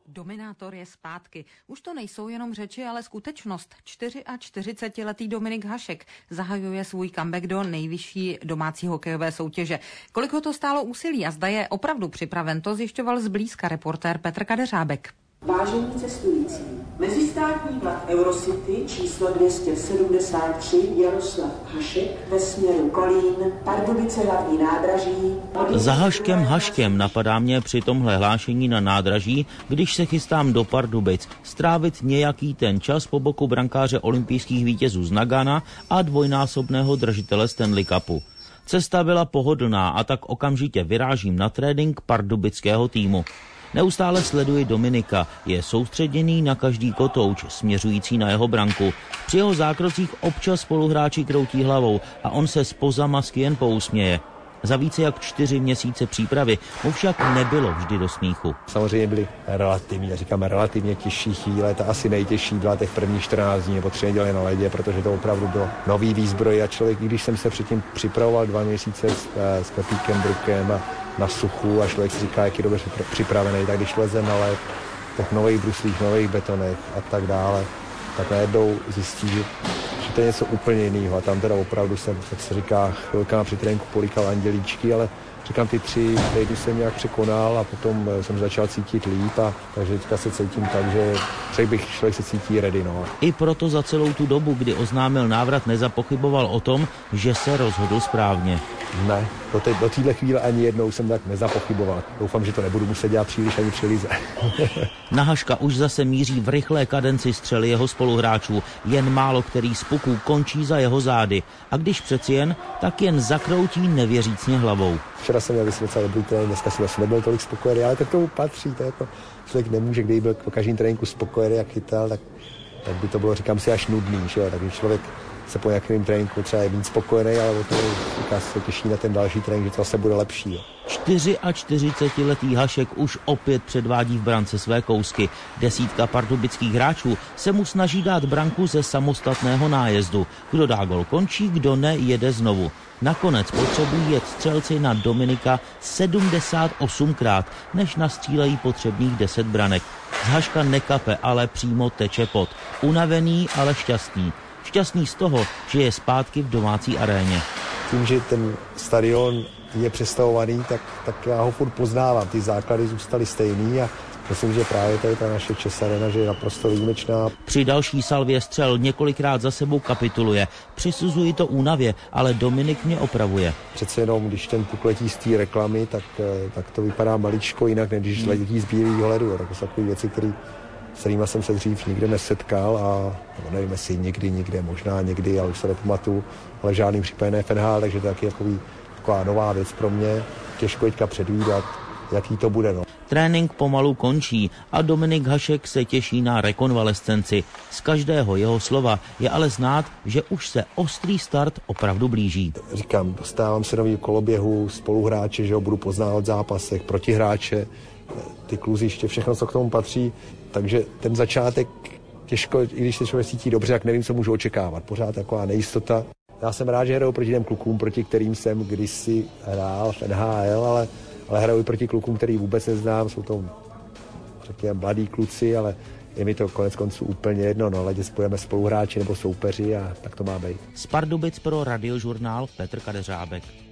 Dominátor je zpátky. Už to nejsou jenom řeči, ale skutečnost. 44letý Dominik Hašek zahajuje svůj comeback do nejvyšší domácí hokejové soutěže. Kolik ho to stálo úsilí a zda je opravdu připraven, to zjišťoval zblízka reportér Petr Kadeřábek. Vážení cestující, mezistátní vlak Eurocity číslo 273 Jaroslav Hašek ve směru Kolín, Pardubice hlavní nádraží. Za Haškem napadá mě při tomhle hlášení na nádraží, když se chystám do Pardubic, strávit nějaký ten čas po boku brankáře olympijských vítězů z Nagana a dvojnásobného držitele Stanley Cupu. Cesta byla pohodlná a tak okamžitě vyrážím na trénink pardubického týmu. Neustále sleduji Dominika, je soustředěný na každý kotouč směřující na jeho branku. Při jeho zákrocích občas spoluhráči kroutí hlavou a on se zpoza masky jen pousměje. Za více jak 4 měsíce přípravy mu však nebylo vždy do smíchu. Samozřejmě byly relativně těžší chvíle, ta asi nejtěžší byla těch prvních 14 dní nebo 3 neděle na ledě, protože to opravdu bylo nový výzbroj a člověk, když jsem se předtím připravoval 2 měsíce s Pepíkem Brukem a na suchu a člověk si říká, jak je dobře připravený, tak když leze na led, tak nových bruslích, nových betonech a tak dále, tak najednou zjistí, že to je něco úplně jiného. A tam teda opravdu jsem, jak se říká, chvilkama při tréninku políkal andělíčky, ale říkám, ty 3 týdny jsem nějak překonal a potom jsem začal cítit líp a takže teďka se cítím tak, že řekl bych, člověk se cítí ready. No. I proto za celou tu dobu, kdy oznámil návrat, nezapochyboval o tom, že se rozhodl správně. Ne, do téhle chvíle ani jednou jsem tak nezapochyboval. Doufám, že to nebudu muset dělat příliš ani při lize. Na Haška už zase míří v rychlé kadenci střely jeho spoluhráčů. Jen málo který z puků končí za jeho zády. A když přeci jen, tak jen zakroutí nevěřícně hlavou. Včera jsem měl docela dobrý trénink, dneska jsem asi nebyl tolik spokojený, ale to k tomu patří. To jako, člověk nemůže, kdyby byl po každém tréninku spokojený, jak chytal, tak by to bylo, říkám si, až nudný. Že? Tak když člověk se po nějakém tréninku třeba je víc spokojený, ale o to se těší na ten další trénink, že to zase bude lepší. Jo. 44letý Hašek už opět předvádí v brance své kousky. Desítka pardubických hráčů se mu snaží dát branku ze samostatného nájezdu. Kdo dá gol končí, kdo ne, jede znovu. Nakonec potřebují jet střelci na Dominika 78krát, než nastřílejí potřebných 10 branek. Z Haška nekape, ale přímo teče pot. Unavený, ale šťastný. Šťastný z toho, že je zpátky v domácí aréně. Tím, že ten stadion je přestavovaný, tak já ho furt poznávám. Ty základy zůstaly stejný a myslím, že právě tady ta naše ČEZ Arena, že je naprosto výjimečná. Při další salvě střel několikrát za sebou kapituluje. Přisuzuji to únavě, ale Dominik mě opravuje. Přece jenom, když ten puk letí z té reklamy, tak to vypadá maličko jinak, než když letí z bílého ledu. Tak to jsou takové věci, s kterýma jsem se dřív nikdy nesetkal a nevím, jestli nikdy, možná někdy, ale už se nepamatuju, ale v žádným případě ne FNH, takže to je taková nová věc pro mě. Těžko teďka předvídat, jaký to bude. No. Trénink pomalu končí a Dominik Hašek se těší na rekonvalescenci. Z každého jeho slova je ale znát, že už se ostrý start opravdu blíží. Říkám, dostávám se nový koloběhu, spoluhráče, že ho budu poznávat v zápasech, protihráče, ty kluziště, všechno, co k tomu patří. Takže ten začátek těžko, i když se člověk cítí dobře, tak nevím, co můžu očekávat. Pořád taková nejistota. Já jsem rád, že hraju proti těm klukům, proti kterým jsem kdysi hrál v NHL, ale hraju i proti klukům, který vůbec neznám. Jsou to, řekněme, mladí kluci, ale je mi to konec konců úplně jedno. No, ledě spojeme spoluhráči nebo soupeři a tak to má být. Z Pardubic pro Radiožurnál Petr Kadeřábek.